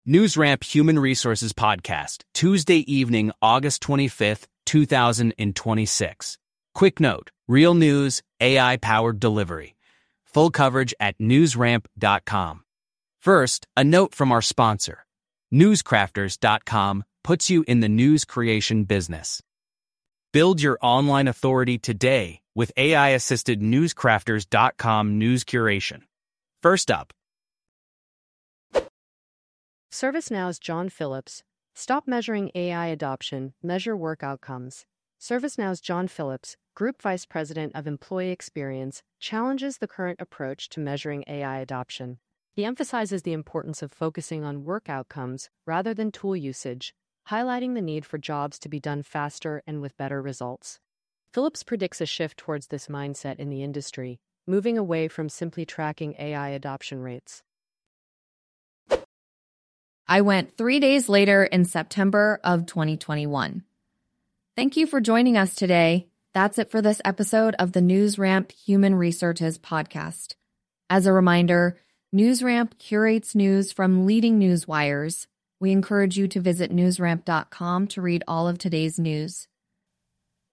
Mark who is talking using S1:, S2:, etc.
S1: NewsRamp Human Resources Podcast, Tuesday evening, August 25th, 2026. Quick note, real news, AI-powered delivery. Full coverage at newsramp.com. First, a note from our sponsor. Newscrafters.com puts you in the news creation business. Build your online authority today with AI-assisted newscrafters.com news curation. First up,
S2: ServiceNow's John Phillips. Stop measuring AI adoption, measure work outcomes. ServiceNow's John Phillips, Group Vice President of Employee Experience, challenges the current approach to measuring AI adoption. He emphasizes the importance of focusing on work outcomes rather than tool usage, highlighting the need for jobs to be done faster and with better results. Phillips predicts a shift towards this mindset in the industry, moving away from simply tracking AI adoption rates.
S3: I went 3 days later in September of 2021. Thank you for joining us today. That's it for this episode of the NewsRamp Human Resources Podcast. As a reminder, NewsRamp curates news from leading news wires. We encourage you to visit newsramp.com to read all of today's news.